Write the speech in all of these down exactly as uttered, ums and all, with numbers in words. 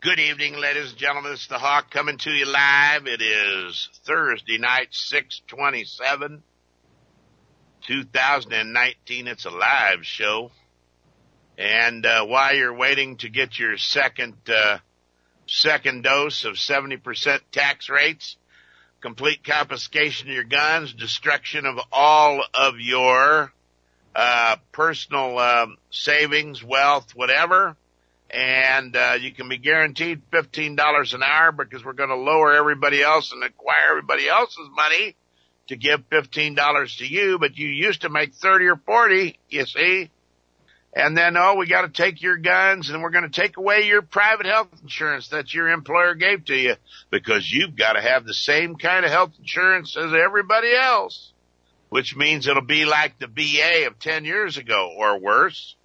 Good evening, ladies and gentlemen. It's the Hawk coming to you live. It is Thursday night, six twenty-seven, two thousand nineteen. It's a live show. And uh, while you're waiting to get your second uh, second dose of seventy percent tax rates, complete confiscation of your guns, destruction of all of your uh, personal um, savings, wealth, whatever, and uh, you can be guaranteed fifteen dollars an hour because we're going to lower everybody else and acquire everybody else's money to give fifteen dollars to you, but you used to make thirty or forty, you see. And then, oh, we got to take your guns and we're going to take away your private health insurance that your employer gave to you because you've got to have the same kind of health insurance as everybody else, which means it'll be like the V A of ten years ago or worse.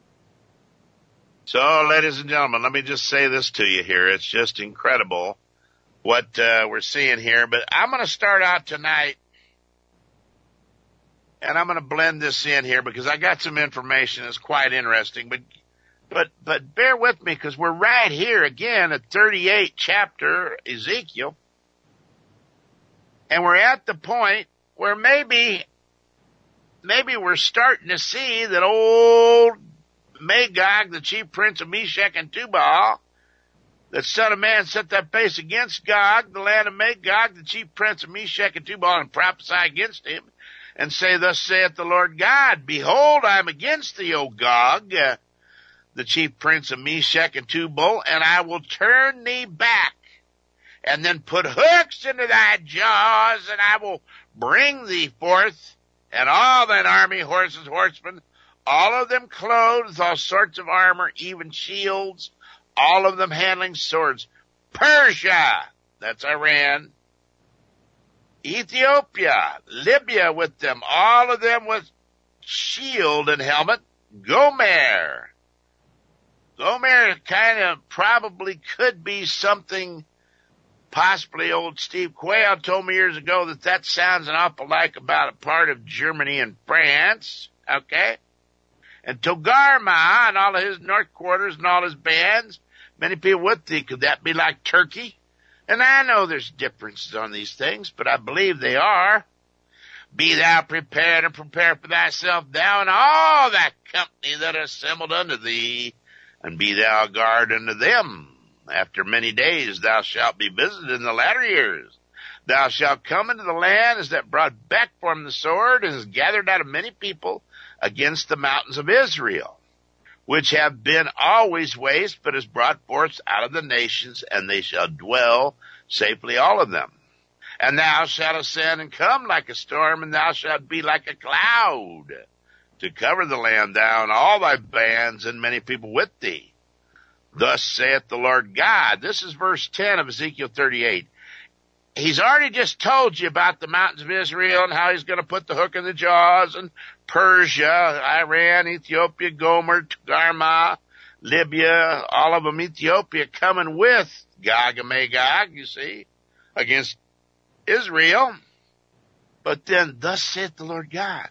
So, ladies and gentlemen, let me just say this to you here. It's just incredible what uh, we're seeing here. But I'm going to start out tonight, and I'm going to blend this in here because I got some information that's quite interesting. But but, but bear with me because we're right here again at thirty-eight chapter Ezekiel. And we're at the point where maybe, maybe we're starting to see that old Magog, the chief prince of Meshech and Tubal, that son of man set that face against Gog, the land of Magog, the chief prince of Meshech and Tubal, and prophesy against him, and say, thus saith the Lord God, behold, I am against thee, O Gog, uh, the chief prince of Meshech and Tubal, and I will turn thee back, and then put hooks into thy jaws, and I will bring thee forth, and all thine army, horses, horsemen, all of them clothed with all sorts of armor, even shields, all of them handling swords. Persia, that's Iran. Ethiopia, Libya with them, all of them with shield and helmet. Gomer. Gomer kind of probably could be something, possibly old Steve Quayle told me years ago that that sounds an awful like about a part of Germany and France, okay? And Togarmah and all of his north quarters and all his bands, many people would think, could that be like Turkey? And I know there's differences on these things, but I believe they are. Be thou prepared and prepare for thyself, thou and all that company that are assembled unto thee, and be thou a guard unto them. After many days thou shalt be visited in the latter years. Thou shalt come into the land as that brought back from the sword and is gathered out of many people against the mountains of Israel, which have been always waste, but is brought forth out of the nations, and they shall dwell safely, all of them. And thou shalt ascend and come like a storm, and thou shalt be like a cloud to cover the land, thou and all thy bands, and many people with thee. Thus saith the Lord God. This is verse ten of Ezekiel thirty-eight. He's already just told you about the mountains of Israel and how he's going to put the hook in the jaws, and Persia, Iran, Ethiopia, Gomer, Togarmah, Libya, all of them, Ethiopia, coming with Gog and Magog, you see, against Israel. But then, thus saith the Lord God.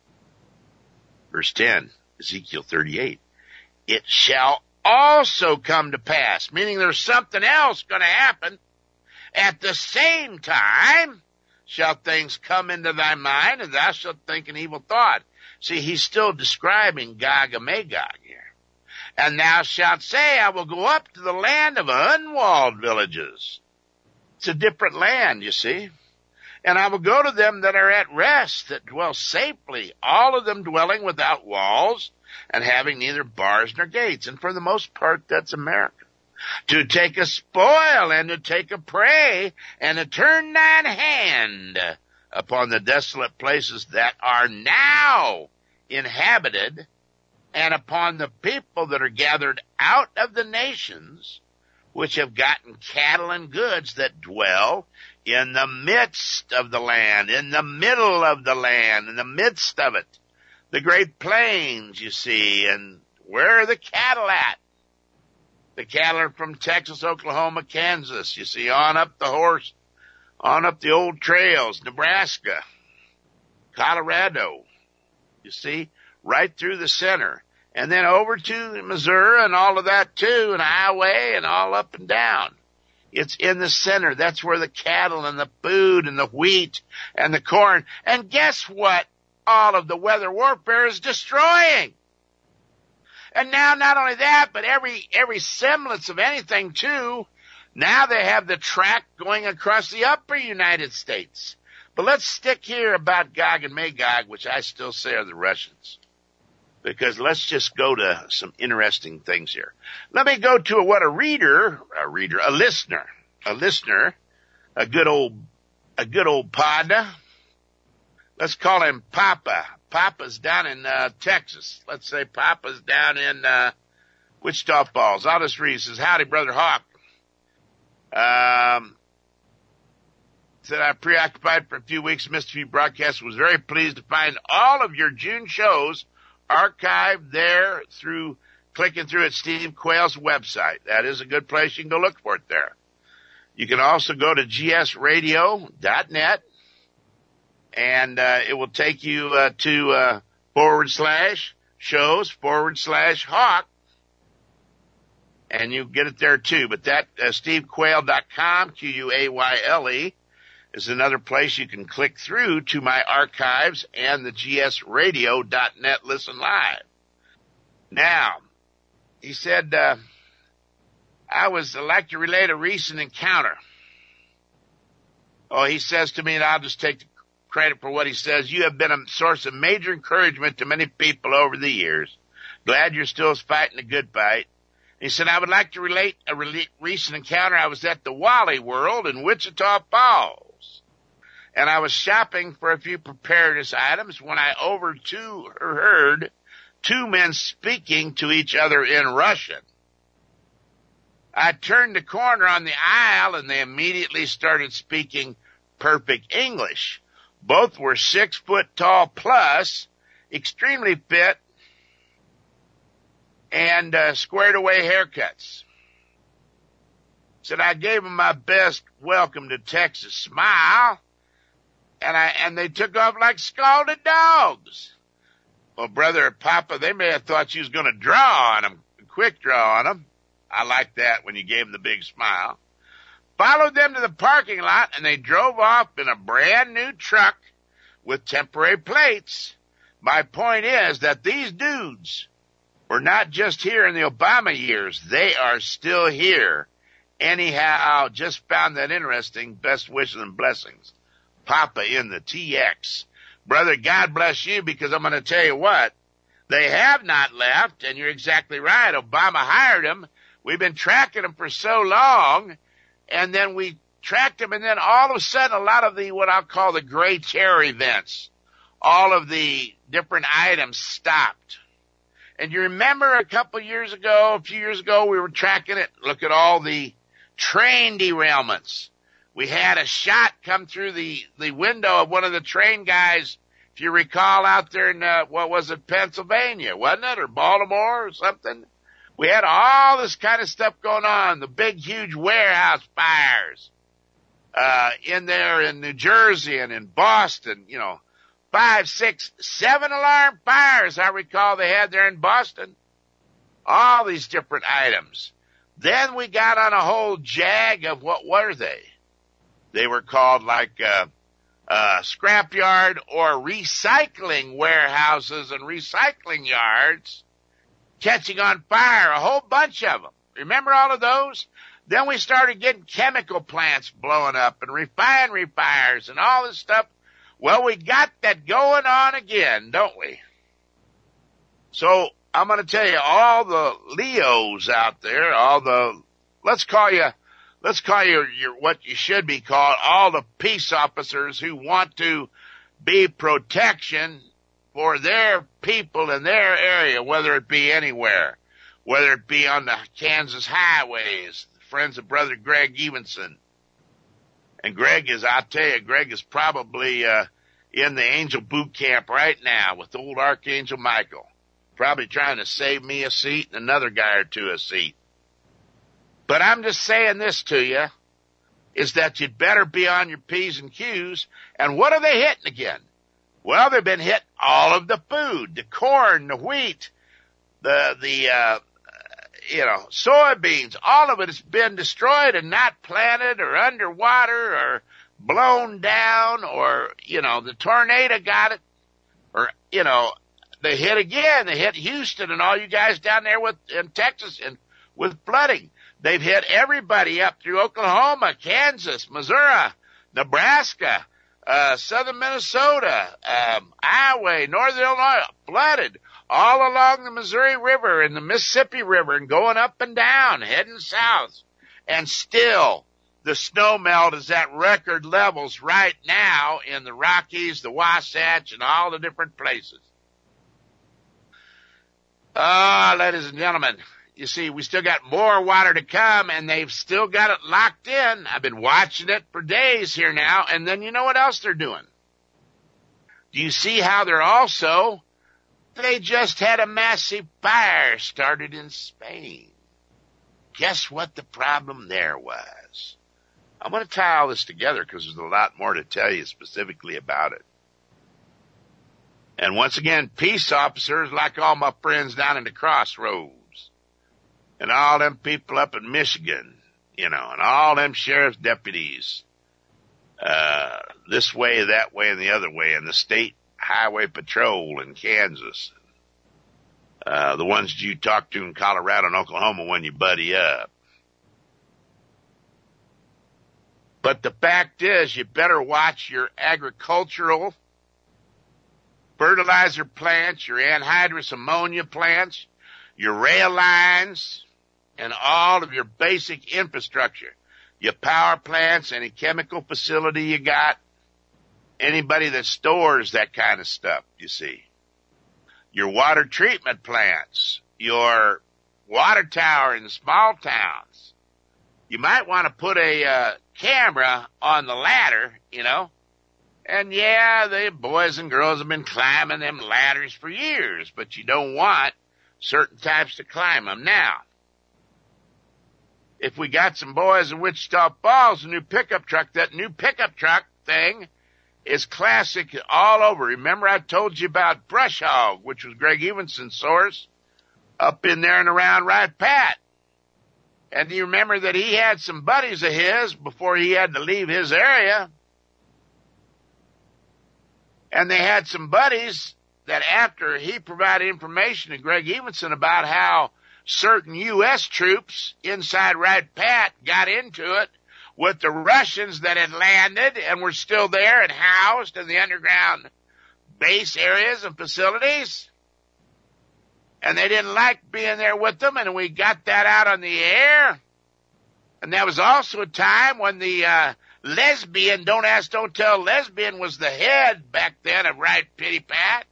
Verse ten, Ezekiel thirty-eight. It shall also come to pass, meaning there's something else going to happen. At the same time shall things come into thy mind, and thou shalt think an evil thought. See, he's still describing Gog and Magog here. And thou shalt say, I will go up to the land of unwalled villages. It's a different land, you see. And I will go to them that are at rest, that dwell safely, all of them dwelling without walls, and having neither bars nor gates. And for the most part, that's America. To take a spoil and to take a prey, and to turn thine hand upon the desolate places that are now inhabited, and upon the people that are gathered out of the nations, which have gotten cattle and goods, that dwell in the midst of the land, in the middle of the land, in the midst of it. The great plains, you see, and where are the cattle at? The cattle are from Texas, Oklahoma, Kansas, you see, on up the horse, on up the old trails, Nebraska, Colorado, you see, right through the center. and then over to Missouri and all of that too, and Iowa and all up and down. It's in the center. That's where the cattle and the food and the wheat and the corn. And guess what? All of the weather warfare is destroying. And now not only that, but every, every semblance of anything too, now they have the track going across the upper United States. But let's stick here about Gog and Magog, which I still say are the Russians. Because let's just go to some interesting things here. Let me go to what a reader, a reader, a listener, a listener, a good old, a good old Pada. Let's call him Papa. Papa's down in, uh, Texas. Let's say Papa's down in, uh, Wichita Falls. I'll just read. He says, howdy, Brother Hawk. Um, said I preoccupied for a few weeks, missed a few broadcasts, was very pleased to find all of your June shows archived there through clicking through at Steve Quayle's website. That is a good place. You can go look for it there. You can also go to g s radio dot net and uh, it will take you uh, to uh, forward slash shows forward slash Hawk, and you get it there too. But that uh, steve quayle dot com, Q U A Y L E, is another place you can click through to my archives and the g s radio dot net listen live. Now, he said, uh, I was I'd like to relate a recent encounter. Oh, he says to me, and I'll just take the credit for what he says. You have been a source of major encouragement to many people over the years. Glad you're still fighting a good fight. He said, I would like to relate a re- recent encounter. I was at the Wally World in Wichita Falls, and I was shopping for a few preparedness items when I overheard two men speaking to each other in Russian. I turned the corner on the aisle, and they immediately started speaking perfect English. Both were six foot tall plus, extremely fit, and uh, squared away haircuts. Said I gave them my best welcome to Texas smile, and I and they took off like scalded dogs. Well, Brother Papa, they may have thought you was going to draw on them, quick draw on them. I like that when you gave them the big smile. Followed them to the parking lot, and they drove off in a brand new truck with temporary plates. My point is that these dudes were not just here in the Obama years. They are still here. Anyhow, just found that interesting. Best wishes and blessings. Papa in the T X. Brother, God bless you, because I'm going to tell you what. They have not left, and you're exactly right. Obama hired them. We've been tracking them for so long, and then we tracked them, and then all of a sudden, a lot of the, what I'll call the gray terror events, all of the different items stopped. And you remember a couple years ago, a few years ago, we were tracking it. Look at all the train derailments. We had a shot come through the, the window of one of the train guys, if you recall, out there in, uh, what was it, Pennsylvania, wasn't it, or Baltimore or something? We had all this kind of stuff going on, the big, huge warehouse fires uh in there in New Jersey and in Boston, you know, five, six, seven alarm fires, I recall they had there in Boston. All these different items. Then we got on a whole jag of what were they? They were called like uh uh scrapyard or recycling warehouses and recycling yards catching on fire, a whole bunch of them. Remember all of those? Then we started getting chemical plants blowing up and refinery fires and all this stuff. Well, we got that going on again, don't we? So I'm going to tell you, all the Leos out there, all the, let's call you, let's call you your, what you should be called, all the peace officers who want to be protection for their people in their area, whether it be anywhere, whether it be on the Kansas highways, friends of Brother Greg Evenson. And Greg is, I'll tell you, Greg is probably uh in the Angel Boot Camp right now with old Archangel Michael, probably trying to save me a seat and another guy or two a seat. But I'm just saying this to you, is that you'd better be on your P's and Q's. And what are they hitting again? Well, they've been hitting all of the food, the corn, the wheat, the, the, uh, you know, soybeans, all of it has been destroyed and not planted or underwater or blown down, or, you know, the tornado got it, or, you know, they hit again. They hit Houston and all you guys down there with, in Texas and with flooding. They've hit everybody up through Oklahoma, Kansas, Missouri, Nebraska, uh, southern Minnesota, um, Iowa, northern Illinois, flooded all along the Missouri River and the Mississippi River and going up and down, heading south. And still, the snow melt is at record levels right now in the Rockies, the Wasatch, and all the different places. Ah, ladies and gentlemen, you see, we still got more water to come, and they've still got it locked in. I've been watching it for days here now, and then you know what else they're doing? Do you see how they're also, they just had a massive fire started in Spain. Guess what the problem there was? I'm going to tie all this together because there's a lot more to tell you specifically about it. And once again, peace officers, like all my friends down in the Crossroads, and all them people up in Michigan, you know, and all them sheriff's deputies, uh, this way, that way, and the other way, and the state highway patrol in Kansas, uh, the ones you talk to in Colorado and Oklahoma when you buddy up. But the fact is, you better watch your agricultural fertilizer plants, your anhydrous ammonia plants, your rail lines, and all of your basic infrastructure, your power plants, any chemical facility you got, anybody that stores that kind of stuff, you see. Your water treatment plants, your water tower in the small towns. You might want to put a uh, camera on the ladder, you know. And yeah, the boys and girls have been climbing them ladders for years, but you don't want certain types to climb them now. If we got some boys in Wichita Falls, a new pickup truck, that new pickup truck thing is classic all over. Remember I told you about Brush Hog, which was Greg Evenson's source, up in there and around Right Pat. And do you remember that he had some buddies of his before he had to leave his area? And they had some buddies that after he provided information to Greg Evenson about how certain U S troops inside Right Pat got into it with the Russians that had landed and were still there and housed in the underground base areas and facilities. And they didn't like being there with them, and we got that out on the air. And that was also a time when the uh, lesbian, don't ask, don't tell lesbian was the head back then of Right Pity Pat.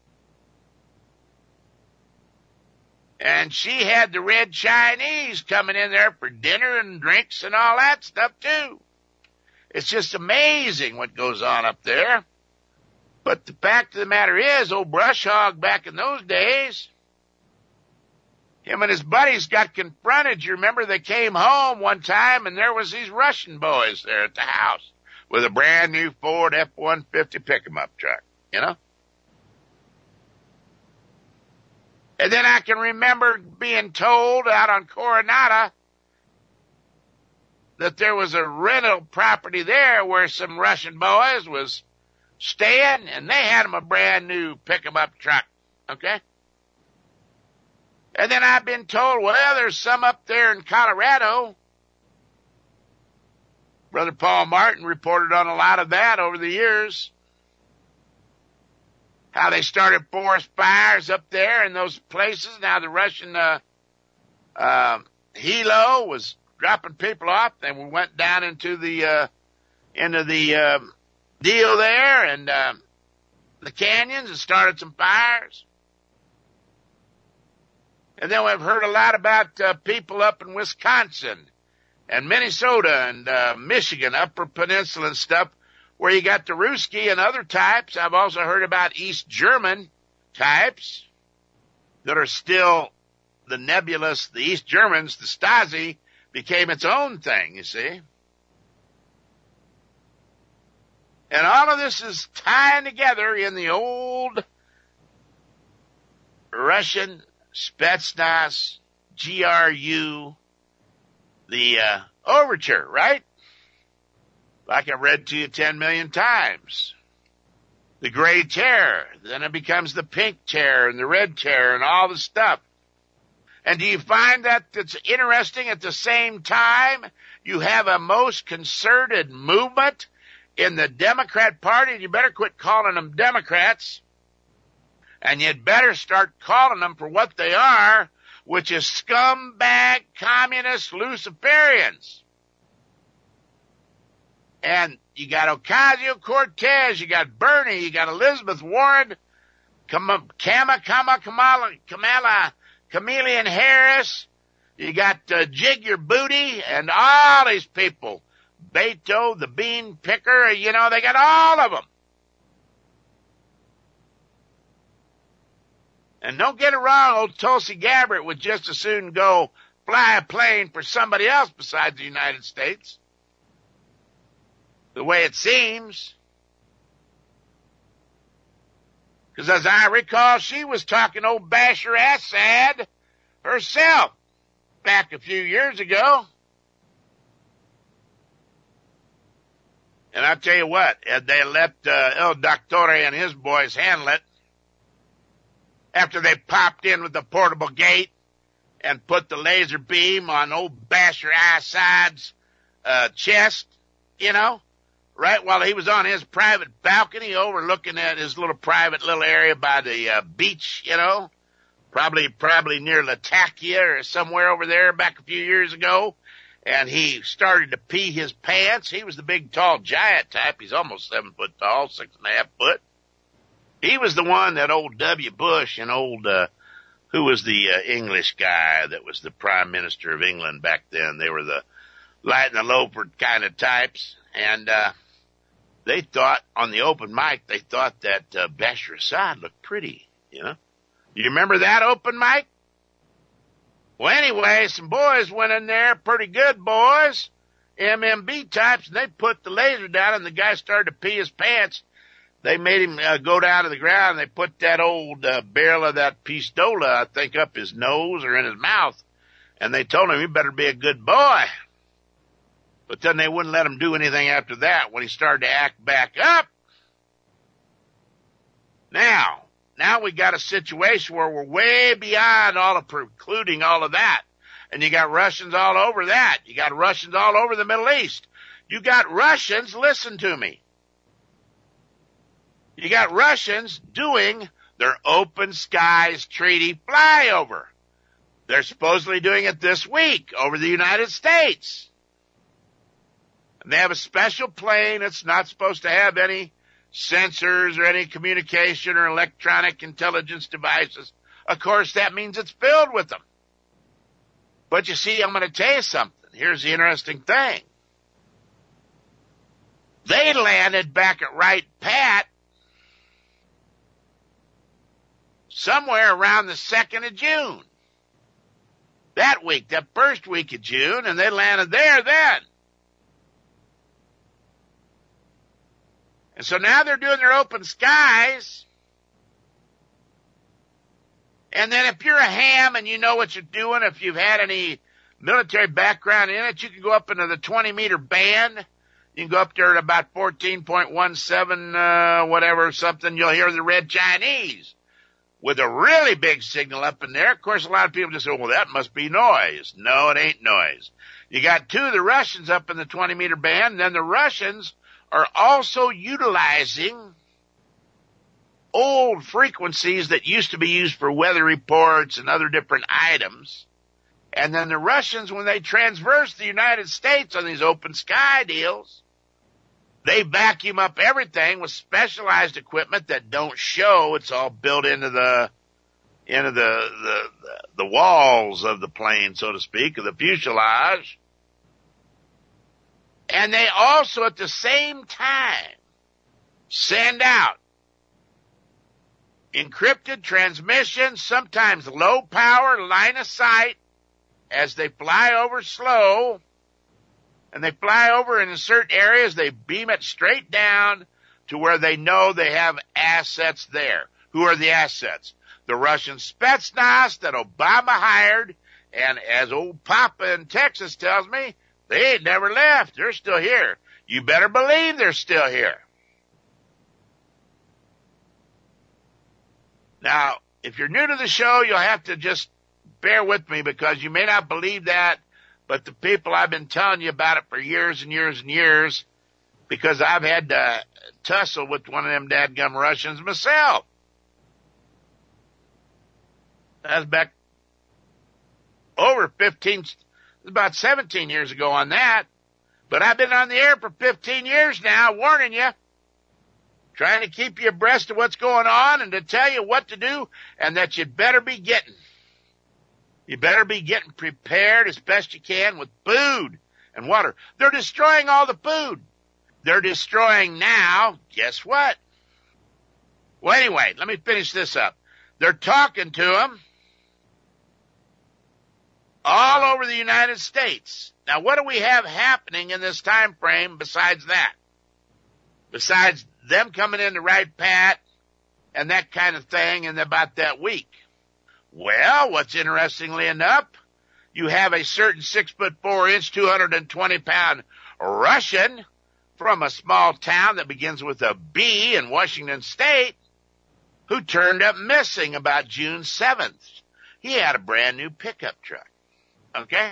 And she had the red Chinese coming in there for dinner and drinks and all that stuff too. It's just amazing what goes on up there. But the fact of the matter is, old Brush Hog back in those days, him and his buddies got confronted. You remember they came home one time and there was these Russian boys there at the house with a brand new Ford F one fifty pick-em-up truck, you know? And then I can remember being told out on Coronado that there was a rental property there where some Russian boys was staying, and they had them a brand new pick-em-up truck, okay? And then I've been told, well, there's some up there in Colorado. Brother Paul Martin reported on a lot of that over the years. How they started forest fires up there in those places. Now the Russian uh, uh, helo was dropping people off, and we went down into the uh, into the uh, deal there and uh, the canyons and started some fires. And then we've heard a lot about uh, people up in Wisconsin and Minnesota and uh, Michigan, Upper Peninsula and stuff, where you got the Ruski and other types. I've also heard about East German types that are still the nebulous, the East Germans, the Stasi, became its own thing, you see. And all of this is tying together in the old Russian Spetsnaz, G R U, the uh, overture, right? Like I've read to you ten million times. The gray terror, then it becomes the pink terror and the red terror and all the stuff. And do you find that it's interesting at the same time you have a most concerted movement in the Democrat Party, and you better quit calling them Democrats, and you'd better start calling them for what they are, which is scumbag, communist, Luciferians. And you got Ocasio-Cortez, you got Bernie, you got Elizabeth Warren, Kama, Kama, Kamala, Kamala, Chameleon Harris, you got uh, Jig Your Booty, and all these people. Beto, the bean picker, you know, they got all of them. And don't get it wrong, old Tulsi Gabbard would just as soon go fly a plane for somebody else besides the United States. The way it seems. Because as I recall, she was talking old Bashar Assad herself back a few years ago. And I'll tell you what, they let uh, El Doctor and his boys handle it after they popped in with the portable gate and put the laser beam on old Bashar Assad's uh, chest, you know, right while he was on his private balcony overlooking at his little private little area by the uh, beach, you know, probably probably near Latakia or somewhere over there back a few years ago. And he started to pee his pants. He was the big, tall, giant type. He's almost seven foot tall, six and a half foot. He was the one that old W. Bush and old, uh, who was the uh, English guy that was the Prime Minister of England back then. They were the light and the loafer kind of types. And uh, they thought, on the open mic, they thought that uh, Bashar Assad looked pretty, you know. You remember that open mic? Well, anyway, some boys went in there, pretty good boys, M M B types, and they put the laser down, and the guy started to pee his pants. They made him uh, go down to the ground, and they put that old uh, barrel of that pistola, I think, up his nose or in his mouth, and they told him, you better be a good boy. But then they wouldn't let him do anything after that when he started to act back up. Now, Now we got a situation where we're way beyond all of precluding all of that. And you got Russians all over that. You got Russians all over the Middle East. You got Russians, listen to me. You got Russians doing their open skies treaty flyover. They're supposedly doing it this week over the United States. And they have a special plane that's not supposed to have any sensors or any communication or electronic intelligence devices. Of course, that means it's filled with them. But you see, I'm going to tell you something. Here's the interesting thing. They landed back at Wright Pat somewhere around the second of June. That week, that first week of June, and they landed there then. And so now they're doing their open skies. And then if you're a ham and you know what you're doing, if you've had any military background in it, you can go up into the twenty meter band. You can go up there at about fourteen point one seven, uh, whatever, something. You'll hear the Red Chinese with a really big signal up in there. Of course, a lot of people just say, well, that must be noise. No, it ain't noise. You got two of the Russians up in the twenty meter band, and then the Russians are also utilizing old frequencies that used to be used for weather reports and other different items. And then the Russians, when they transverse the United States on these open sky deals, they vacuum up everything with specialized equipment that don't show. It's all built into the into the the, the, the walls of the plane, so to speak, of the fuselage. And they also, at the same time, send out encrypted transmissions, sometimes low power, line of sight, as they fly over slow. And they fly over in certain areas, they beam it straight down to where they know they have assets there. Who are the assets? the Russian Spetsnaz that Obama hired, and as old Papa in Texas tells me, they ain't never left. They're still here. You better believe they're still here. Now, if you're new to the show, you'll have to just bear with me because you may not believe that, but the people I've been telling you about it for years and years and years, because I've had to tussle with one of them dadgum Russians myself. That's back over fifteen, about seventeen years ago on that. But I've been on the air for fifteen years now, warning you, trying to keep you abreast of what's going on and to tell you what to do and that you'd better be getting. You better be getting prepared as best you can with food and water. They're destroying all the food. They're destroying now, guess what? Well, anyway, let me finish this up. They're talking to them all over the United States. Now, what do we have happening in this time frame besides that? Besides them coming in to write Pat and that kind of thing in about that week. Well, what's interestingly enough, you have a certain six foot four inch, two hundred twenty pound Russian from a small town that begins with a B in Washington State who turned up missing about June seventh. He had a brand new pickup truck. Okay?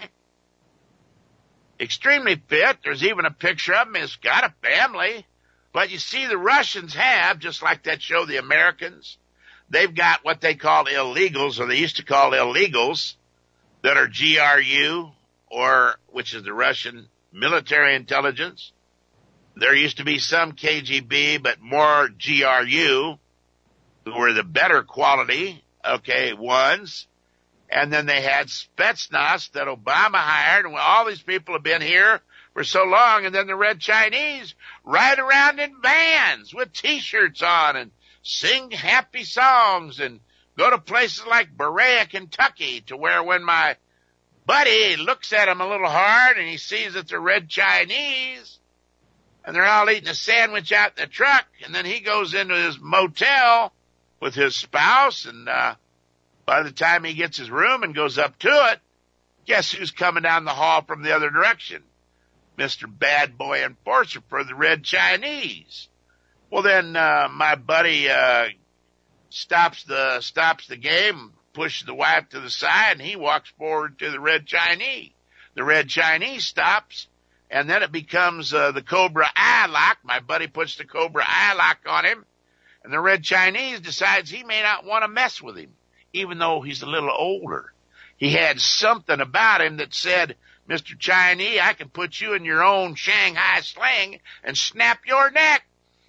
Extremely fit. There's even a picture of him. He's got a family. But you see, the Russians have, just like that show, The Americans, they've got what they call illegals, or they used to call illegals, that are G R U, or, which is the Russian military intelligence. There used to be some K G B, but more G R U, who were the better quality, okay, ones. And then they had Spetsnaz that Obama hired, and all these people have been here for so long, and then the Red Chinese ride around in vans with T-shirts on and sing happy songs and go to places like Berea, Kentucky, to where when my buddy looks at them a little hard and he sees that they're Red Chinese and they're all eating a sandwich out in the truck, and then he goes into his motel with his spouse, and uh by the time he gets his room and goes up to it, guess who's coming down the hall from the other direction? Mister Bad Boy Enforcer for the Red Chinese. Well, then uh my buddy uh stops the stops the game, pushes the wife to the side, and he walks forward to the Red Chinese. The Red Chinese stops, and then it becomes uh, the Cobra Eye lock. My buddy puts the Cobra Eye lock on him, and the Red Chinese decides he may not want to mess with him, even though he's a little older. He had something about him that said, Mister Chinese, I can put you in your own Shanghai sling and snap your neck.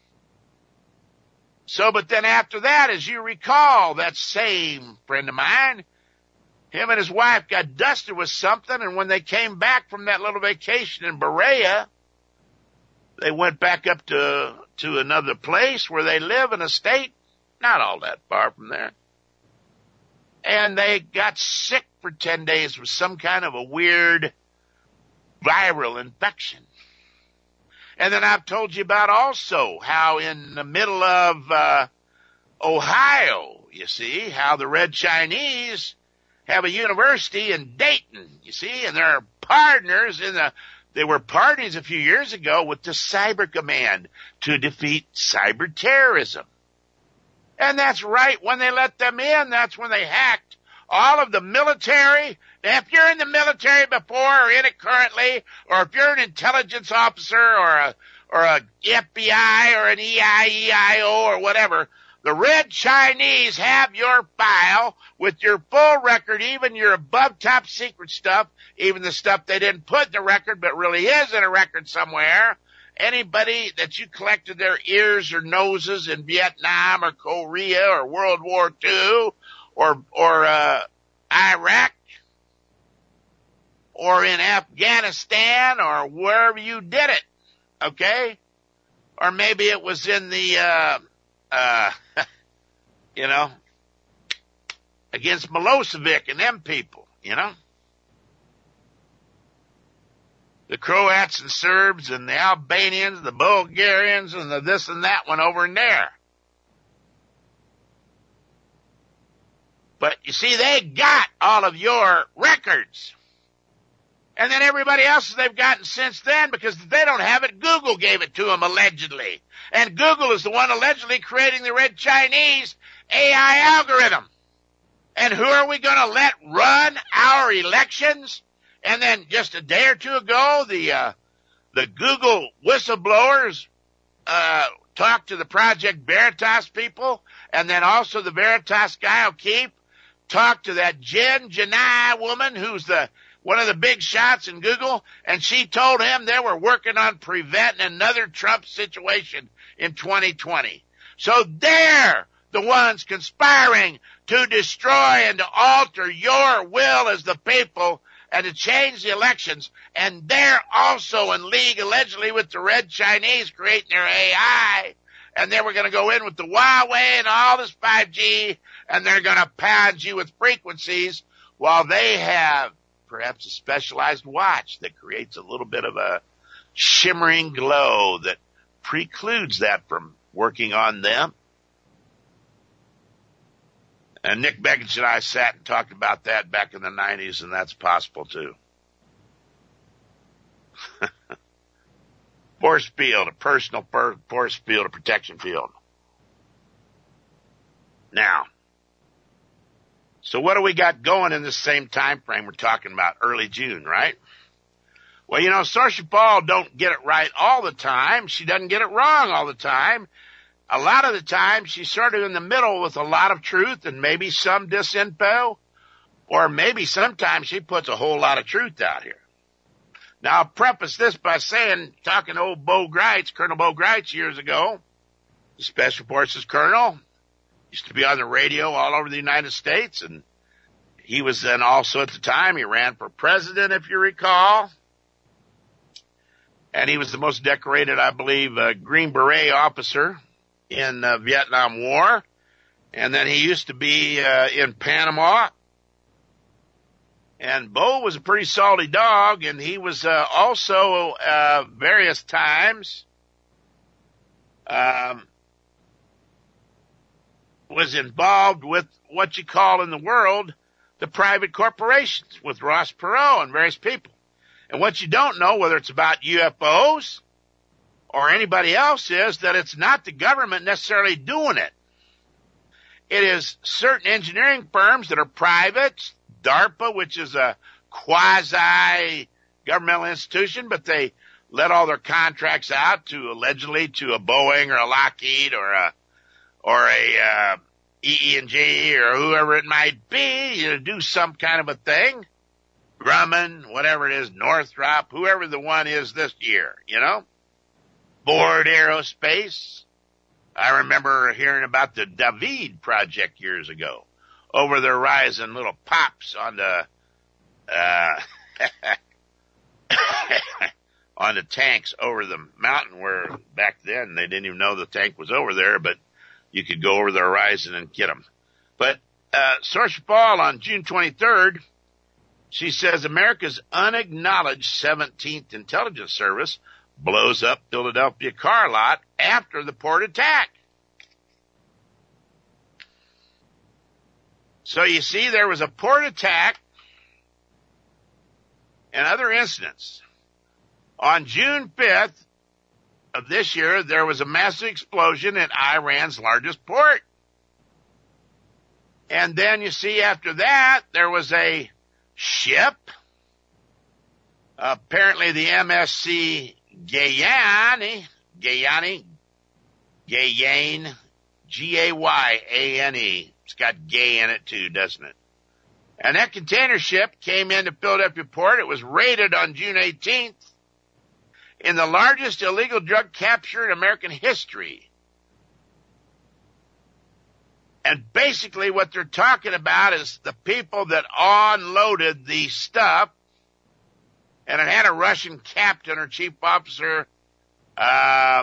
So, but then after that, as you recall, that same friend of mine, him and his wife got dusted with something, and when they came back from that little vacation in Berea, they went back up to, to another place where they live in a state not all that far from there. And they got sick for ten days with some kind of a weird viral infection. And then I've told you about also how in the middle of uh Ohio, you see, how the Red Chinese have a university in Dayton, you see, and they're partners in the, they were partners a few years ago with the Cyber Command to defeat cyber terrorism. And that's right, when they let them in, that's when they hacked all of the military. Now, if you're in the military before or in it currently, or if you're an intelligence officer or a, or a F B I or an E I E I O or whatever, the Red Chinese have your file with your full record, even your above top secret stuff, even the stuff they didn't put in the record but really is in a record somewhere. Anybody that you collected their ears or noses in Vietnam or Korea or World War Two or, or, uh, Iraq or in Afghanistan or wherever you did it, okay? Or maybe it was in the, uh, uh, you know, against Milosevic and them people, you know? The Croats and Serbs and the Albanians, the Bulgarians and the this and that one over in there. But you see, they got all of your records. And then everybody else they've gotten since then, because they don't have it, Google gave it to them allegedly. And Google is the one allegedly creating the Red Chinese A I algorithm. And who are we going to let run our elections? And then just a day or two ago, the uh, the Google whistleblowers uh, talked to the Project Veritas people, and then also the Veritas guy O'Keefe talked to that Jen Janai woman who's the one of the big shots in Google, and she told him they were working on preventing another Trump situation in twenty twenty. So they're the ones conspiring to destroy and to alter your will as the people and to change the elections. And they're also in league allegedly with the Red Chinese creating their A I. And they were going to go in with the Huawei and all this five G, and they're going to pound you with frequencies while they have perhaps a specialized watch that creates a little bit of a shimmering glow that precludes that from working on them. And Nick Begich and I sat and talked about that back in the nineties, and that's possible too. Force field, a personal force field, a protection field. Now, so what do we got going in this same time frame we're talking about, early June, right? Well, you know, Saoirse Paul don't get it right all the time. She doesn't get it wrong all the time. A lot of the time, she's sort of in the middle with a lot of truth and maybe some disinfo, or maybe sometimes she puts a whole lot of truth out here. Now, I'll preface this by saying, talking to old Bo Greitz, Colonel Bo Greitz years ago, the Special Forces Colonel, used to be on the radio all over the United States, and he was then also at the time, he ran for president, if you recall. And he was the most decorated, I believe, uh, Green Beret officer in the uh, Vietnam War. And then he used to be uh, in Panama. And Bo was a pretty salty dog, and he was uh, also uh, various times um, was involved with what you call in the world the private corporations, with Ross Perot and various people. And what you don't know, whether it's about U F Os or anybody else, is that it's not the government necessarily doing it. It is certain engineering firms that are private, DARPA, which is a quasi-governmental institution, but they let all their contracts out to allegedly to a Boeing or a Lockheed or a or a uh, E E and G or whoever it might be, you know, do some kind of a thing. Grumman, whatever it is, Northrop, whoever the one is this year, you know. Ford Aerospace. I remember hearing about the David project years ago, over the horizon, little pops on the uh, on the tanks over the mountain, where back then they didn't even know the tank was over there, but you could go over the horizon and get them. But uh, Saoirse Paul on June twenty-third, she says America's unacknowledged seventeenth Intelligence Service blows up Philadelphia car lot after the port attack. So you see, there was a port attack and other incidents. On June fifth of this year, there was a massive explosion at Iran's largest port. And then you see, after that, there was a ship, apparently the M S C Gayane, Gayane, Gayane, G A Y A N E. It's got gay in it too, doesn't it? And that container ship came into Philadelphia port. It was raided on June eighteenth in the largest illegal drug capture in American history. And basically what they're talking about is the people that unloaded the stuff, and it had a Russian captain or chief officer, uh,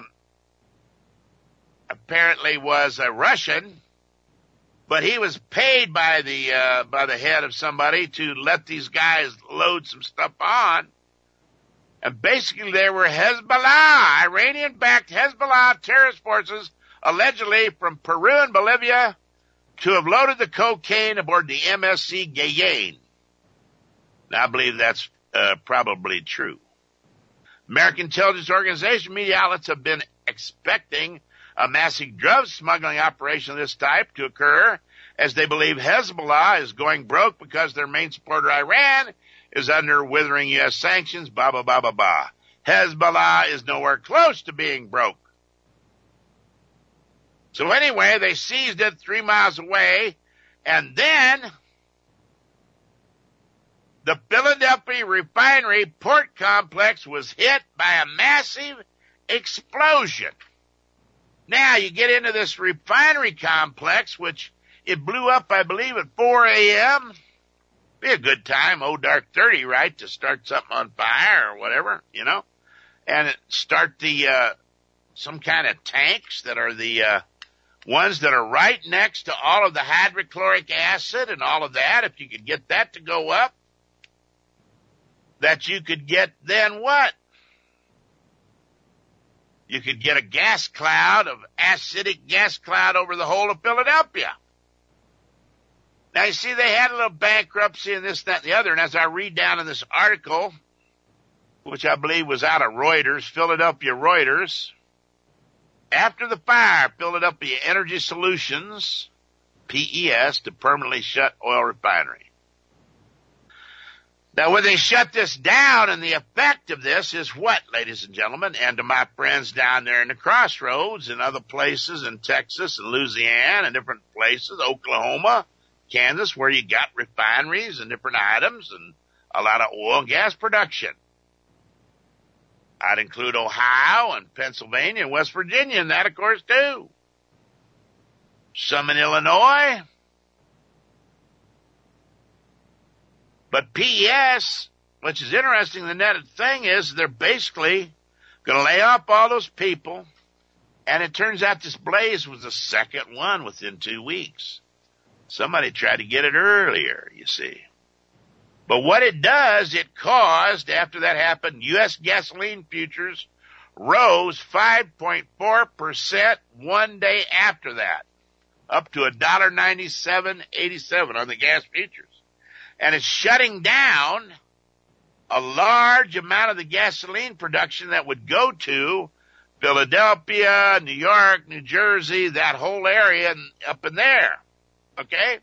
apparently was a Russian, but he was paid by the uh, by the head of somebody to let these guys load some stuff on. And basically they were Hezbollah, Iranian-backed Hezbollah terrorist forces, allegedly from Peru and Bolivia, to have loaded the cocaine aboard the M S C Guyane. Now, I believe that's uh, probably true. American intelligence organization media outlets have been expecting a massive drug smuggling operation of this type to occur, as they believe Hezbollah is going broke because their main supporter, Iran, is under withering U S sanctions, blah, blah, blah, blah, blah. Hezbollah is nowhere close to being broke. So anyway, they seized it three miles away, and then the Philadelphia refinery port complex was hit by a massive explosion. Now, you get into this refinery complex, which it blew up, I believe, at four a.m. Be a good time, oh dark thirty, right, to start something on fire or whatever, you know, and it start the uh some kind of tanks that are the uh ones that are right next to all of the hydrochloric acid and all of that. If you could get that to go up, that you could get then what? You could get a gas cloud of acidic gas cloud over the whole of Philadelphia. Now, you see, they had a little bankruptcy and this, that, and the other. And as I read down in this article, which I believe was out of Reuters, Philadelphia Reuters, after the fire, Philadelphia Energy Solutions, P E S, to permanently shut oil refinery. Now, when they shut this down, and the effect of this is what, ladies and gentlemen, and to my friends down there in the crossroads and other places in Texas and Louisiana and different places, Oklahoma, Kansas, where you got refineries and different items and a lot of oil and gas production. I'd include Ohio and Pennsylvania and West Virginia in that, of course, too. Some in Illinois. But P E S, which is interesting, the net thing is they're basically going to lay off all those people, and it turns out this blaze was the second one within two weeks. Somebody tried to get it earlier, you see. But what it does, it caused, after that happened, U S gasoline futures rose five point four percent one day after that, up to one dollar ninety-seven eighty-seven on the gas futures. And it's shutting down a large amount of the gasoline production that would go to Philadelphia, New York, New Jersey, that whole area and up in there. Okay?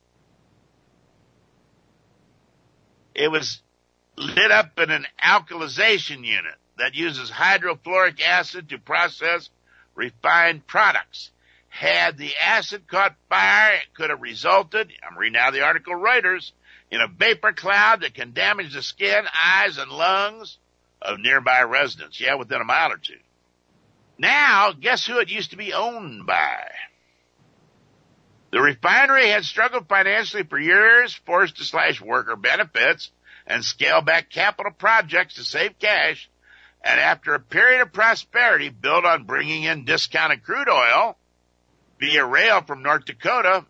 It was lit up in an alkalization unit that uses hydrofluoric acid to process refined products. Had the acid caught fire, it could have resulted, I'm reading out the article, Reuters, in a vapor cloud that can damage the skin, eyes, and lungs of nearby residents. Yeah, within a mile or two. Now, guess who it used to be owned by? The refinery had struggled financially for years, forced to slash worker benefits and scale back capital projects to save cash, and after a period of prosperity built on bringing in discounted crude oil via rail from North Dakota,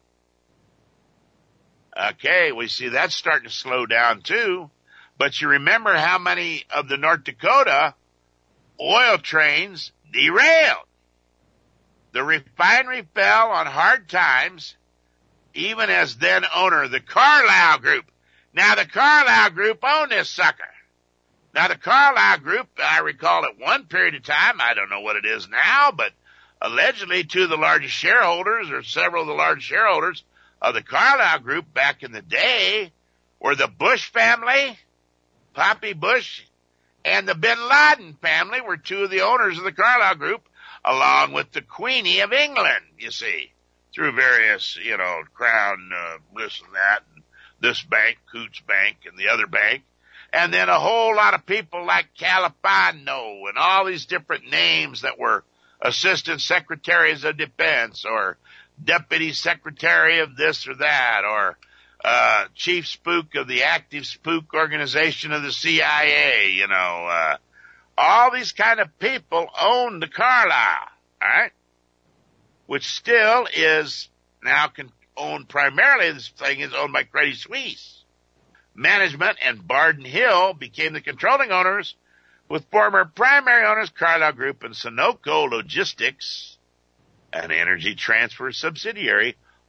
okay, we see that's starting to slow down too. But you remember how many of the North Dakota oil trains derailed. The refinery fell on hard times, even as then owner, the Carlyle Group. Now, the Carlyle Group owned this sucker. Now, the Carlyle Group, I recall at one period of time, I don't know what it is now, but allegedly two of the largest shareholders or several of the large shareholders of the Carlyle Group back in the day were the Bush family, Poppy Bush, and the Bin Laden family were two of the owners of the Carlyle Group, along with the Queenie of England, you see, through various, you know, Crown, uh, this and that, and this bank, Coots Bank, and the other bank, and then a whole lot of people like Califano and all these different names that were assistant secretaries of defense or deputy secretary of this or that, or uh chief spook of the active spook organization of the C I A, you know, uh all these kind of people own the Carlyle, all right, which still is now con- owned primarily, this thing is owned by Credit Suisse. Management and Barden Hill became the controlling owners, with former primary owners Carlyle Group and Sunoco Logistics, an energy transfer subsidiary,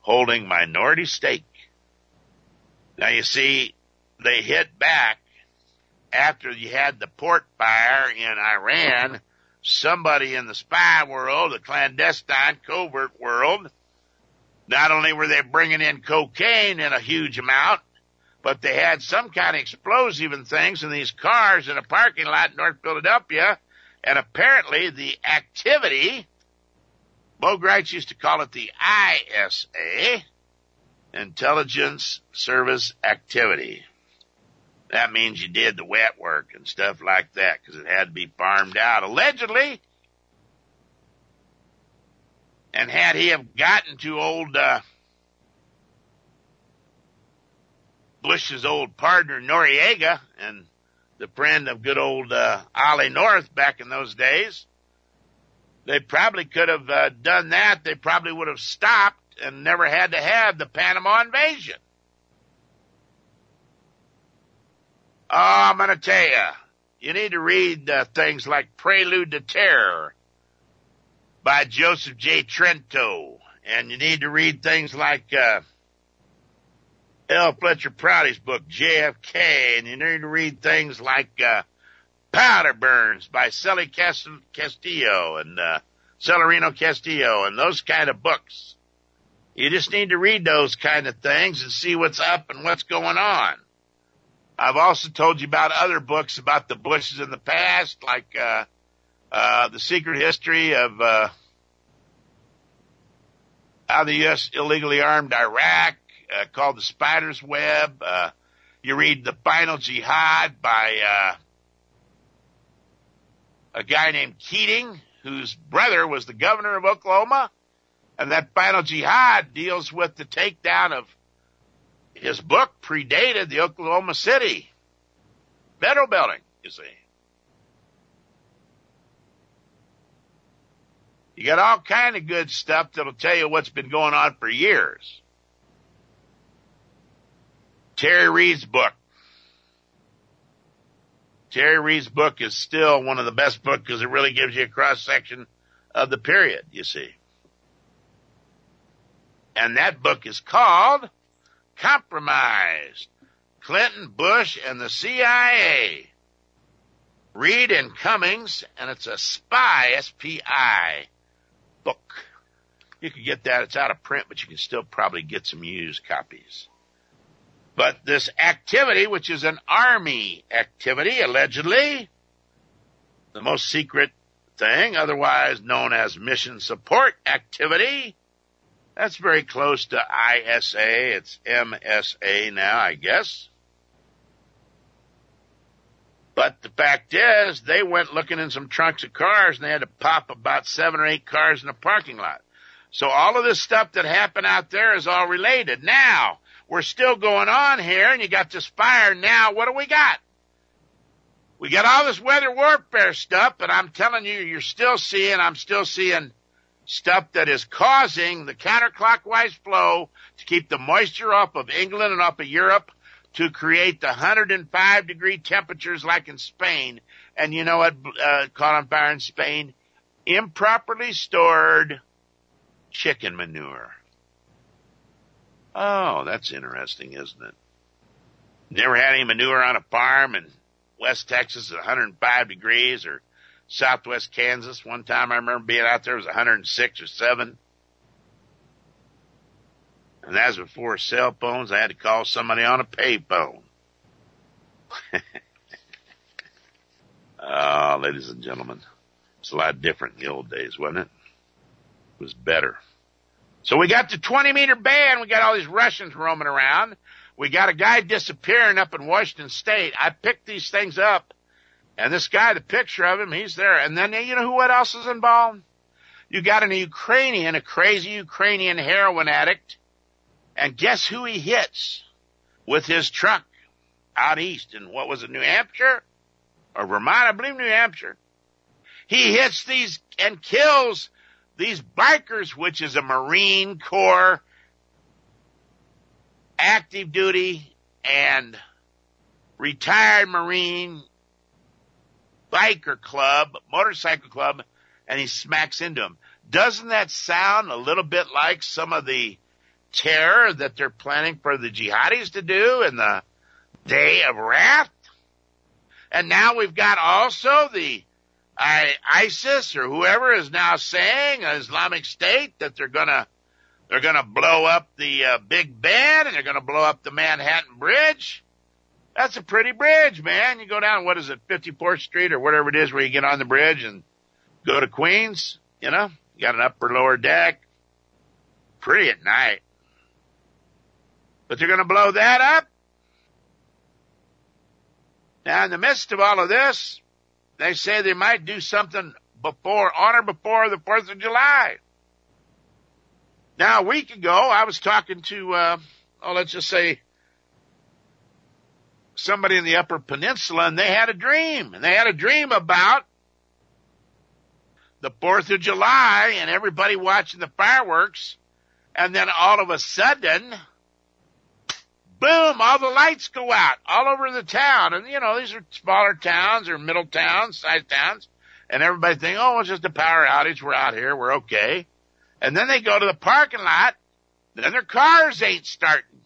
holding minority stake. Now you see, they hit back after you had the port fire in Iran. Somebody in the spy world, the clandestine covert world, not only were they bringing in cocaine in a huge amount, but they had some kind of explosive and things in these cars in a parking lot in North Philadelphia. And apparently the activity, Bogarts used to call it the I S A, Intelligence Service Activity. That means you did the wet work and stuff like that because it had to be farmed out, allegedly. And had he have gotten to old uh, Bush's old partner Noriega and the friend of good old uh, Ollie North back in those days, they probably could have uh, done that. They probably would have stopped and never had to have the Panama invasion. Oh, I'm going to tell you, you need to read uh, things like Prelude to Terror by Joseph J. Trento, and you need to read things like uh, L. Fletcher Prouty's book, J F K, and you need to read things like uh, Powder Burns by Celly Castillo and uh, Celerino Castillo and those kind of books. You just need to read those kind of things and see what's up and what's going on. I've also told you about other books about the Bushes in the past, like uh, uh, The Secret History of uh, How the U S Illegally Armed Iraq, uh, called The Spider's Web. Uh, you read The Final Jihad by uh, a guy named Keating, whose brother was the governor of Oklahoma. And that Final Jihad deals with the takedown of his book predated the Oklahoma City Federal Building, you see. You got all kind of good stuff that'll tell you what's been going on for years. Terry Reid's book. Terry Reid's book is still one of the best books because it really gives you a cross-section of the period, you see. And that book is called Compromised, Clinton, Bush, and the C I A. Reid and Cummings, and it's a spy, S P I, book. You can get that. It's out of print, but you can still probably get some used copies. But this activity, which is an Army activity, allegedly, the most secret thing, otherwise known as Mission Support Activity, that's very close to I S A. It's M S A now, I guess. But the fact is, they went looking in some trunks of cars, and they had to pop about seven or eight cars in a parking lot. So all of this stuff that happened out there is all related. Now, we're still going on here, and you got this fire. Now, what do we got? We got all this weather warfare stuff, but I'm telling you, you're still seeing, I'm still seeing stuff that is causing the counterclockwise flow to keep the moisture off of England and off of Europe to create the one hundred five degree temperatures like in Spain. And you know what uh, caught on fire in Spain? Improperly stored chicken manure. Oh, that's interesting, isn't it? Never had any manure on a farm in West Texas at one hundred five degrees, or Southwest Kansas. One time I remember being out there, it was one hundred six or seven. And that was before cell phones. I had to call somebody on a pay phone. Oh, ladies and gentlemen, it's a lot different in the old days, wasn't it? It was better. So we got the twenty meter ban. We got all these Russians roaming around. We got a guy disappearing up in Washington State. I picked these things up. And this guy, the picture of him, he's there. And then, you know who what else is involved? You got an Ukrainian, a crazy Ukrainian heroin addict. And guess who he hits with his truck out east in, what was it, New Hampshire? Or Vermont, I believe New Hampshire. He hits these and kills these bikers, which is a Marine Corps active duty and retired Marine biker club, motorcycle club, and he smacks into him. Doesn't that sound a little bit like some of the terror that they're planning for the jihadis to do in the day of wrath. And now we've got also the uh, ISIS or whoever is now saying, Islamic State, that they're gonna they're gonna blow up the uh, Big Ben and they're gonna blow up the Manhattan Bridge. That's a pretty bridge, man. You go down, what is it, fifty-fourth Street or whatever it is, where you get on the bridge and go to Queens. You know, you got an upper lower deck. Pretty at night. But they're going to blow that up. Now, in the midst of all of this, they say they might do something before, on or before the fourth of July. Now, a week ago, I was talking to, uh, oh, let's just say, somebody in the Upper Peninsula, and they had a dream. And they had a dream about the fourth of July and everybody watching the fireworks. And then all of a sudden, boom, all the lights go out all over the town. And, you know, these are smaller towns or middle towns, size towns. And everybody think, oh, it's just a power outage. We're out here. We're okay. And then they go to the parking lot. Then their cars ain't starting.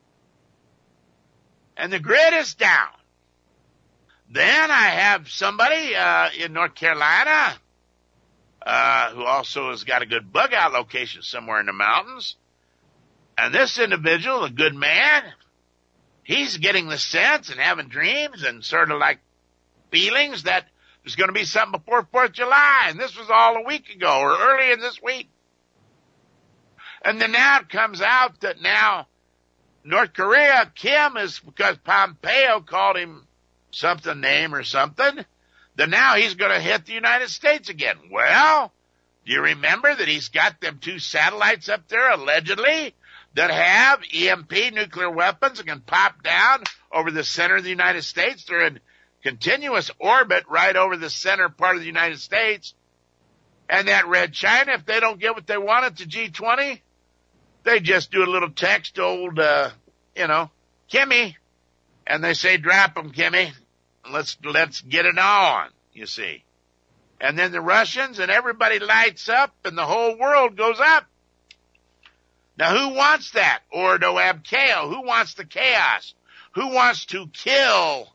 And the grid is down. Then I have somebody uh, in North Carolina uh, who also has got a good bug out location somewhere in the mountains. And this individual, a good man, he's getting the sense and having dreams and sort of like feelings that there's going to be something before fourth of July. And this was all a week ago or early in this week. And then now it comes out that now North Korea, Kim, is because Pompeo called him something name or something, then now he's going to hit the United States again. Well, do you remember that he's got them two satellites up there, allegedly, that have E M P nuclear weapons and can pop down over the center of the United States? They're in continuous orbit right over the center part of the United States. And that Red China, if they don't get what they want at the G twenty, they just do a little text to old, uh, you know, Kimmy, and they say, drop them, Kimmy. Let's, let's get it on, you see. And then the Russians and everybody lights up and the whole world goes up. Now, who wants that? Ordo ab chaos. Who wants the chaos? Who wants to kill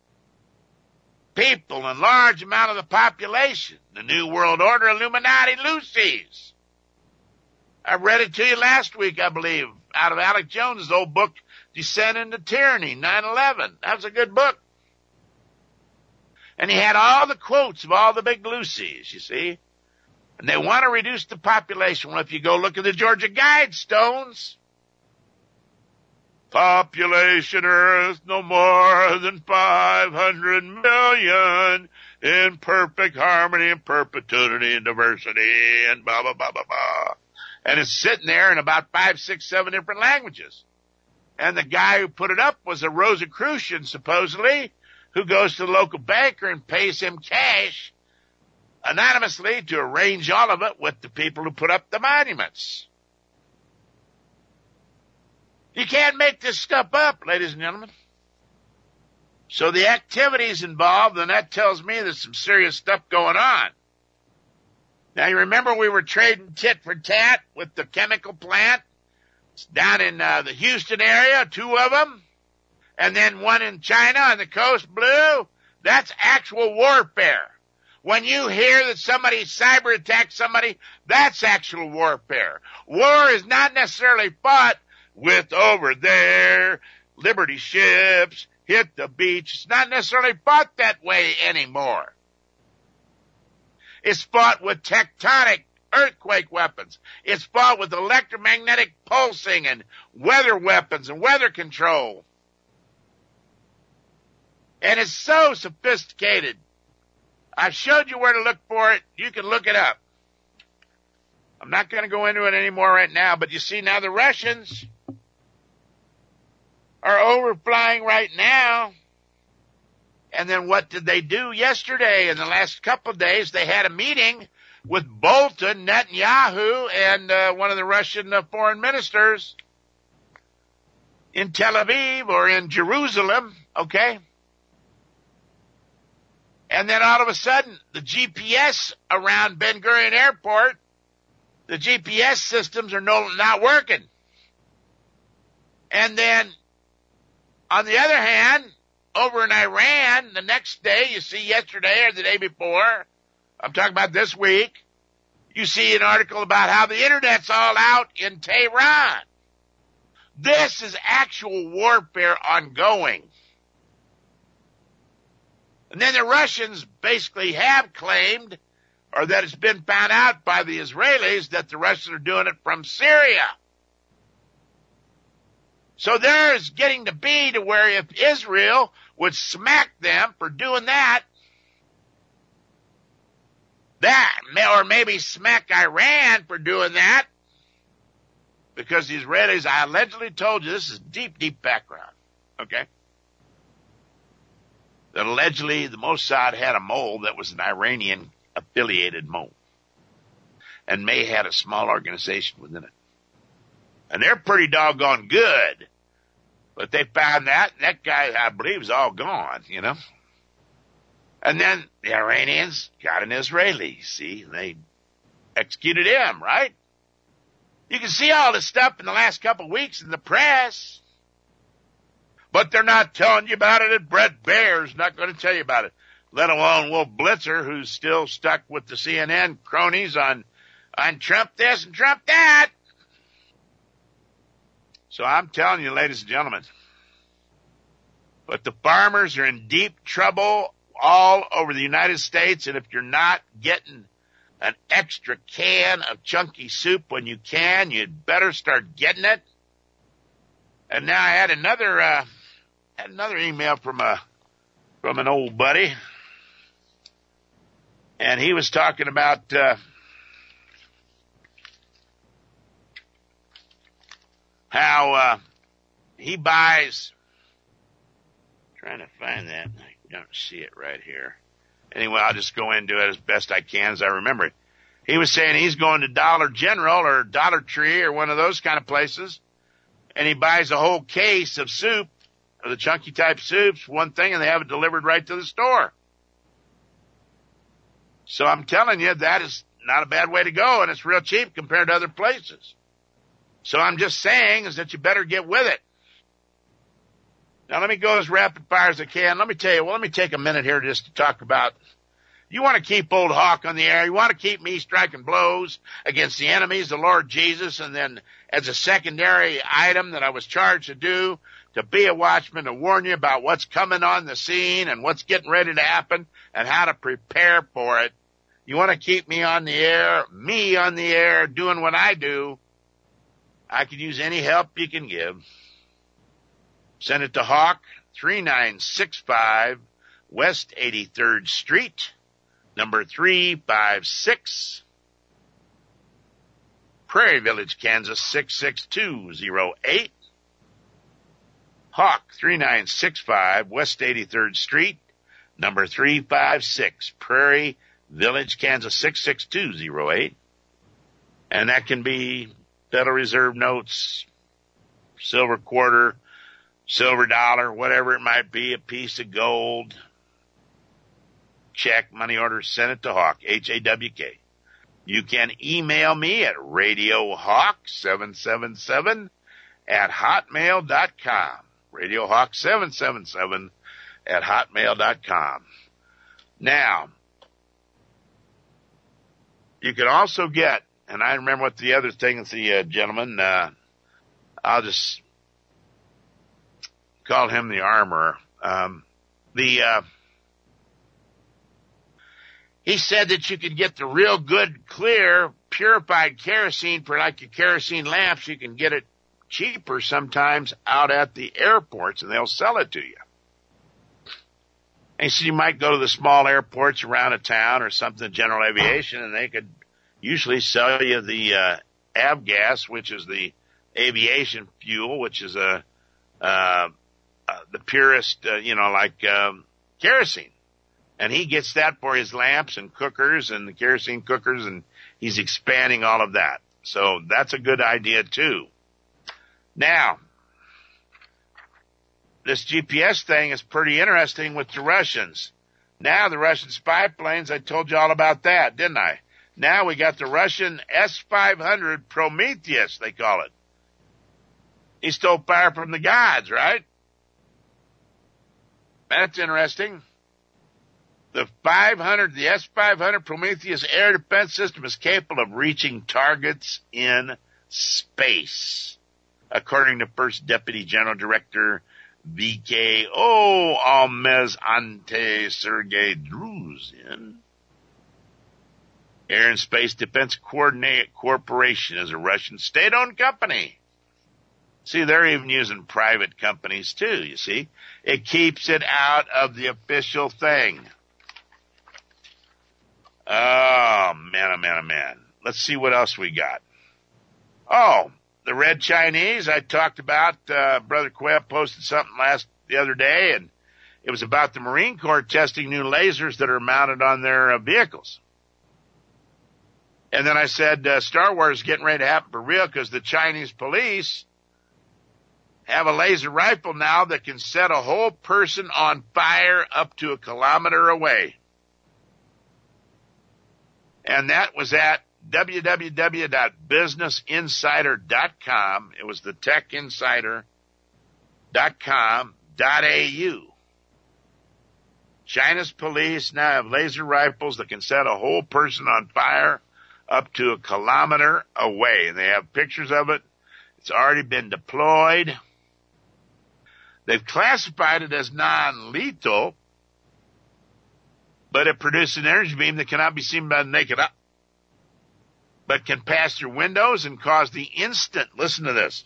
people and large amount of the population? The New World Order, Illuminati, Lucy's. I read it to you last week, I believe, out of Alex Jones' old book, Descent into Tyranny, nine eleven. That was a good book. And he had all the quotes of all the big Lucy's, you see. And they want to reduce the population. Well, if you go look at the Georgia Guidestones, population Earth no more than five hundred million in perfect harmony and perpetuity and diversity and blah, blah, blah, blah, blah. And it's sitting there in about five, six, seven different languages. And the guy who put it up was a Rosicrucian, supposedly, who goes to the local banker and pays him cash anonymously to arrange all of it with the people who put up the monuments. You can't make this stuff up, ladies and gentlemen. So the activities involved, and that tells me there's some serious stuff going on. Now, you remember we were trading tit for tat with the chemical plant down in uh, the Houston area, two of them, and then one in China on the coast, blue? That's actual warfare. When you hear that somebody cyber attacked somebody, that's actual warfare. War is not necessarily fought with over there, Liberty ships, hit the beach. It's not necessarily fought that way anymore. It's fought with tectonic earthquake weapons. It's fought with electromagnetic pulsing and weather weapons and weather control. And it's so sophisticated. I've showed you where to look for it. You can look it up. I'm not going to go into it anymore right now, but you see now the Russians are overflying right now. And then what did they do yesterday? In the last couple of days, they had a meeting with Bolton, Netanyahu, and uh, one of the Russian uh, foreign ministers in Tel Aviv or in Jerusalem, okay? And then all of a sudden, the G P S around Ben Gurion Airport, the G P S systems are no, not working. And then, on the other hand, over in Iran, the next day, you see yesterday or the day before, I'm talking about this week, you see an article about how the internet's all out in Tehran. This is actual warfare ongoing. And then the Russians basically have claimed, or that it's been found out by the Israelis, that the Russians are doing it from Syria. So there's getting to be to where if Israel would smack them for doing that, that, or maybe smack Iran for doing that, because the Israelis, I allegedly told you, this is deep, deep background, okay? That allegedly the Mossad had a mole that was an Iranian-affiliated mole. And May had a small organization within it. And they're pretty doggone good. But they found that, and that guy, I believe, is all gone, you know? And then the Iranians got an Israeli, see? They executed him, right? You can see all this stuff in the last couple of weeks in the press. But they're not telling you about it, and Brett Baer's not going to tell you about it. Let alone Wolf Blitzer, who's still stuck with the C N N cronies on, on Trump this and Trump that. So I'm telling you, ladies and gentlemen, but the farmers are in deep trouble all over the United States, and if you're not getting an extra can of chunky soup when you can, you'd better start getting it. And now I had another, uh, had another email from a, from an old buddy, and he was talking about, uh, how, uh, he buys, trying to find that. I don't see it right here. Anyway, I'll just go into it as best I can as I remember it. He was saying he's going to Dollar General or Dollar Tree or one of those kind of places, and he buys a whole case of soup, of the chunky type soups, one thing, and they have it delivered right to the store. So I'm telling you, that is not a bad way to go, and it's real cheap compared to other places. So I'm just saying is that you better get with it. Now let me go as rapid fire as I can. Let me tell you, well, let me take a minute here just to talk about, you want to keep old Hawk on the air. You want to keep me striking blows against the enemies, the Lord Jesus, and then as a secondary item that I was charged to do, to be a watchman, to warn you about what's coming on the scene and what's getting ready to happen and how to prepare for it. You want to keep me on the air, me on the air, doing what I do. I could use any help you can give. Send it to Hawk, three nine six five West eighty-third Street, number three five six, Prairie Village, Kansas, six six two zero eight. Hawk, three nine six five West eighty-third Street, number three five six, Prairie Village, Kansas, six six two zero eight. And that can be Federal Reserve notes, silver quarter, silver dollar, whatever it might be, a piece of gold, check, money order, send it to Hawk, H A W K. You can email me at radiohawk seven seven seven at hotmail dot com. radiohawk seven seven seven at hotmail dot com. Now, you can also get, and I remember what the other thing is, the uh, gentleman, uh, I'll just call him the armorer. Um, the, uh, he said that you could get the real good, clear, purified kerosene for like your kerosene lamps. You can get it cheaper sometimes out at the airports, and they'll sell it to you. And he said you might go to the small airports around a town or something, general aviation, and they could usually sell you the uh, avgas, which is the aviation fuel, which is a uh, uh, the purest, uh, you know, like um, kerosene. And he gets that for his lamps and cookers and the kerosene cookers, and he's expanding all of that. So that's a good idea, too. Now, this G P S thing is pretty interesting with the Russians. Now the Russian spy planes, I told you all about that, didn't I? Now we got the Russian S five hundred Prometheus, they call it. He stole fire from the gods, right? That's interesting. The five hundred, the S five hundred Prometheus air defense system is capable of reaching targets in space, according to First Deputy General Director V K O Almez-Ante Sergei Druzin. Air and Space Defense Coordinate Corporation is a Russian state-owned company. See, they're even using private companies too, you see. It keeps it out of the official thing. Oh, man, oh, man, oh, man. Let's see what else we got. Oh, the Red Chinese I talked about. Uh, Brother Quail posted something last the other day, and it was about the Marine Corps testing new lasers that are mounted on their uh, vehicles. And then I said uh, Star Wars is getting ready to happen for real because the Chinese police have a laser rifle now that can set a whole person on fire up to a kilometer away. And that was at w w w dot business insider dot com. It was the tech insider dot com dot a u. China's police now have laser rifles that can set a whole person on fire up to a kilometer away. And they have pictures of it. It's already been deployed. They've classified it as non-lethal, but it produces an energy beam that cannot be seen by the naked eye, but can pass through windows and cause the instant, listen to this,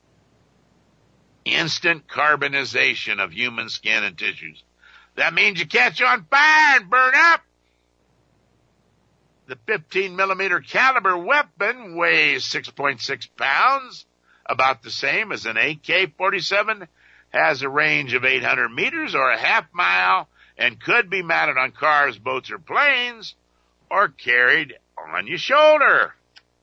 instant carbonization of human skin and tissues. That means you catch on fire and burn up. The fifteen millimeter caliber weapon weighs six point six pounds, about the same as an A K forty-seven, has a range of eight hundred meters or a half mile, and could be mounted on cars, boats, or planes, or carried on your shoulder.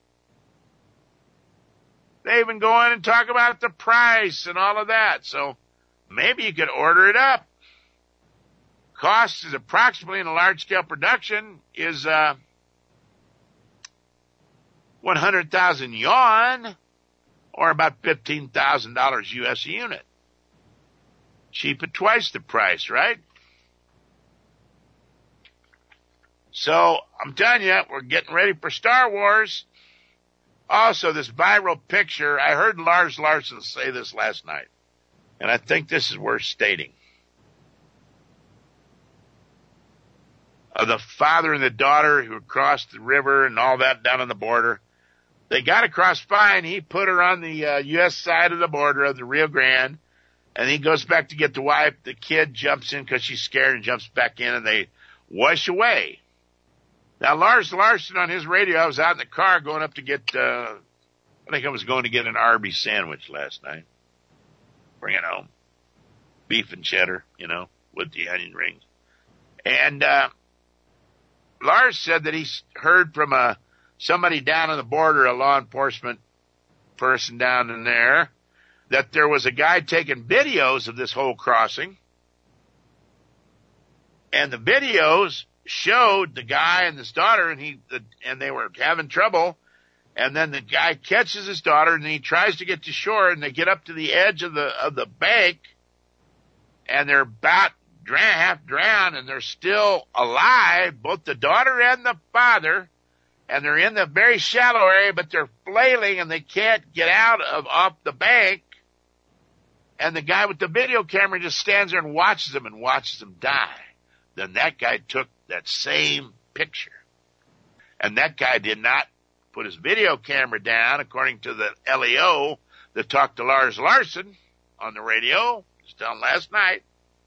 They even go in and talk about the price and all of that, so maybe you could order it up. Cost is approximately in a large-scale production is uh, one hundred thousand yuan, or about fifteen thousand dollars U S a unit. Cheap at twice the price, right? So, I'm telling you, we're getting ready for Star Wars. Also, this viral picture, I heard Lars Larson say this last night, and I think this is worth stating. Of the father and the daughter who crossed the river and all that down on the border. They got across fine. He put her on the uh, U S side of the border of the Rio Grande, and he goes back to get the wife. The kid jumps in because she's scared and jumps back in, and they wash away. Now, Lars Larson on his radio, I was out in the car going up to get, uh, I think I was going to get an Arby's sandwich last night. Bring it home. Beef and cheddar, you know, with the onion rings. And, uh, Lars said that he heard from a, somebody down on the border, a law enforcement person down in there, that there was a guy taking videos of this whole crossing. And the videos showed the guy and his daughter, and he, the, and they were having trouble. And then the guy catches his daughter, and he tries to get to shore, and they get up to the edge of the of the bank, and they're about drown, half drowned, and they're still alive, both the daughter and the father, and they're in the very shallow area, but they're flailing, and they can't get out of off the bank. And the guy with the video camera just stands there and watches them and watches them die. Then that guy took that same picture. And that guy did not put his video camera down, according to the L E O that talked to Lars Larson on the radio, just on last night,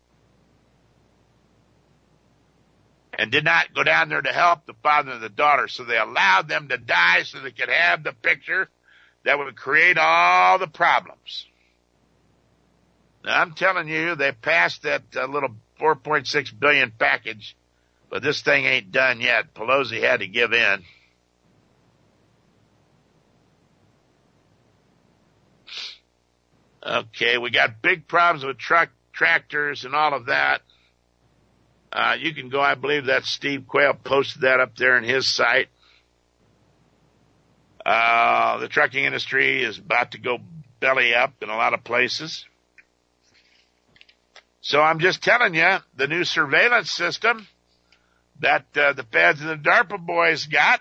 and did not go down there to help the father and the daughter. So they allowed them to die so they could have the picture that would create all the problems. Now, I'm telling you, they passed that uh, little four point six billion dollars package, but this thing ain't done yet. Pelosi had to give in. Okay, we got big problems with truck tractors and all of that. Uh, you can go, I believe that Steve Quayle posted that up there in his site. Uh, the trucking industry is about to go belly up in a lot of places. So I'm just telling you, the new surveillance system that uh, the feds and the DARPA boys got.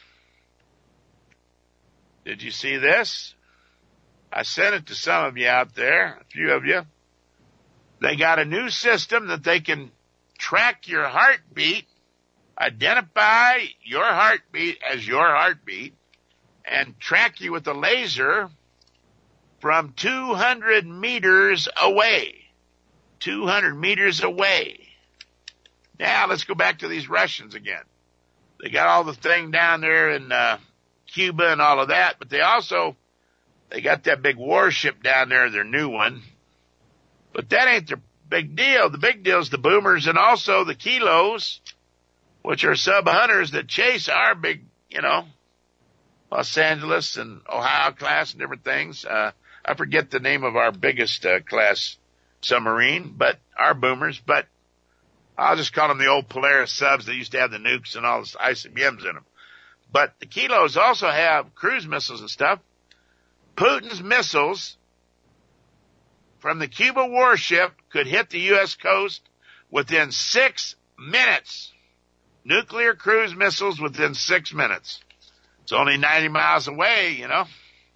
Did you see this? I sent it to some of you out there, a few of you. They got a new system that they can track your heartbeat, identify your heartbeat as your heartbeat, and track you with a laser from two hundred meters away. two hundred meters away. Now let's go back to these Russians again. They got all the thing down there in uh, Cuba and all of that, but they also, they got that big warship down there, their new one. But that ain't the big deal. The big deal is the boomers and also the kilos, which are sub-hunters that chase our big, you know, Los Angeles and Ohio class and different things. Uh, I forget the name of our biggest uh, class submarine, but our boomers, but I'll just call them the old Polaris subs that used to have the nukes and all the I C B Ms in them. But the kilos also have cruise missiles and stuff. Putin's missiles from the Cuba warship could hit the U S coast within six minutes. Nuclear cruise missiles within six minutes. It's only ninety miles away, you know.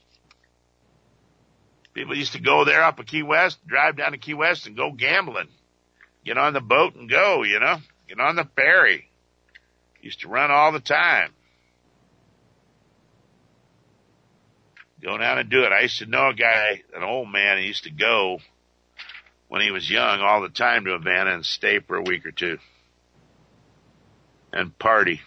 People used to go there up at Key West, drive down to Key West and go gambling. Get on the boat and go, you know. Get on the ferry. Used to run all the time. Go down and do it. I used to know a guy, an old man, he used to go when he was young all the time to Havana and stay for a week or two. And party.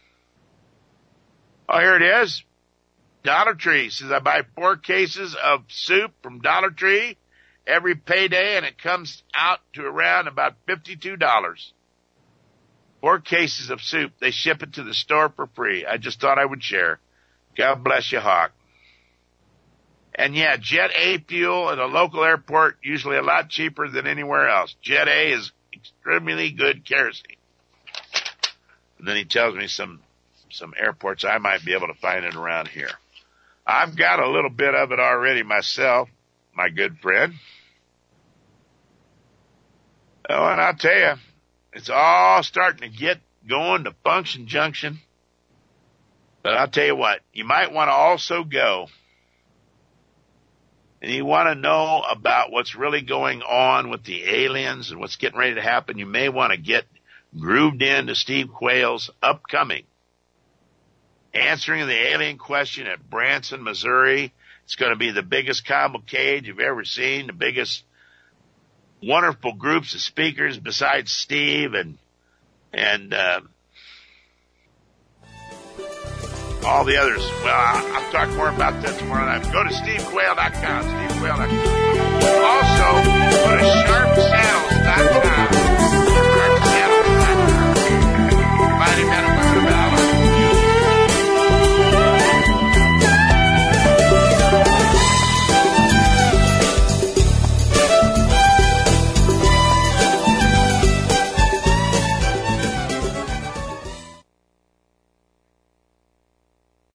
Oh, here it is. Dollar Tree says I buy four cases of soup from Dollar Tree every payday, and it comes out to around about fifty-two dollars. Four cases of soup. They ship it to the store for free. I just thought I would share. God bless you, Hawk. And yeah, Jet A fuel at a local airport, usually a lot cheaper than anywhere else. Jet A is extremely good kerosene. And then he tells me some, some airports I might be able to find it around here. I've got a little bit of it already myself, my good friend. Oh, and I'll tell you, it's all starting to get going to Function Junction. But I'll tell you what, you might want to also go, and you want to know about what's really going on with the aliens and what's getting ready to happen. You may want to get grooved into Steve Quayle's upcoming Answering the Alien Question at Branson, Missouri. It's going to be the biggest cavalcade you've ever seen, the biggest wonderful groups of speakers besides Steve and and uh, all the others. Well, I'll, I'll talk more about that tomorrow night. Go to steve quayle dot com, steve quayle dot com. Also, put a show